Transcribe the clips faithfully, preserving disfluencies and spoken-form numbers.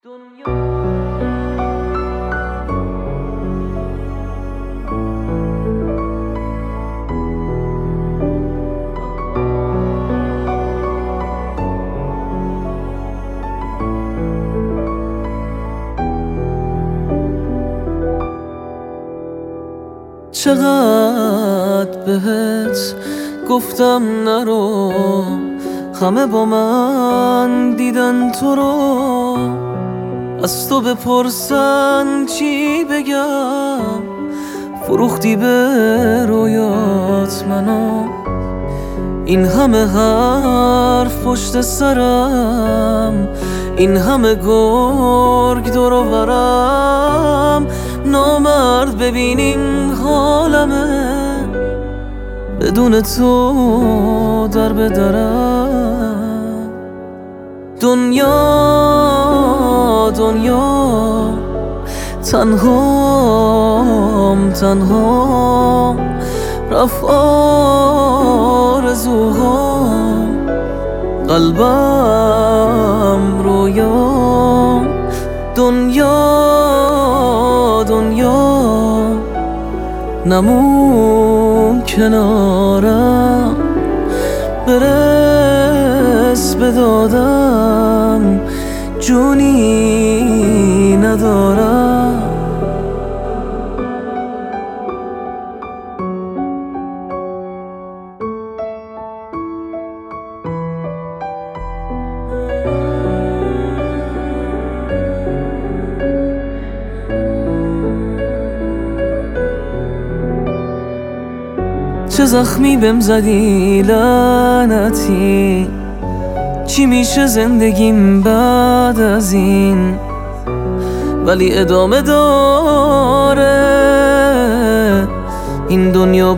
چقدر بهت گفتم نرو، همه با من دیدن تو رو. از تو بپرسن چی بگم، فروختی به رویات منو. این همه حرف پشت سرم، این همه گرگ دور و برم. نامرد ببینین حالمه، بدون تو در به درم. دنیا دنیا تنهام تنهام، رفت آرزوهام، قلبم رویام. دنیا دنیا نمون کنارم، برس به دادم جونی ندارم. چه زخمی بهم زدی لعنتی، چی میشه زندگیم بعد از این؟ ولی ادامه داره این دنیا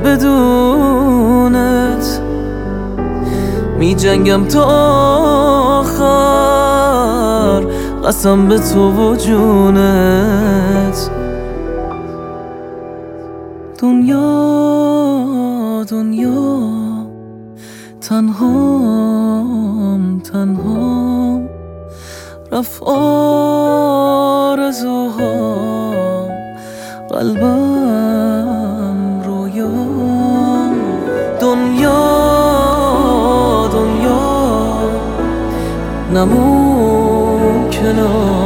بدونت. می جنگم تا آخر، قسم به تو و جونت. دنیا دنیا تنهام تنهام، رفت آرزوهام، قلبم رویام. دنیا دنیا نمون کنار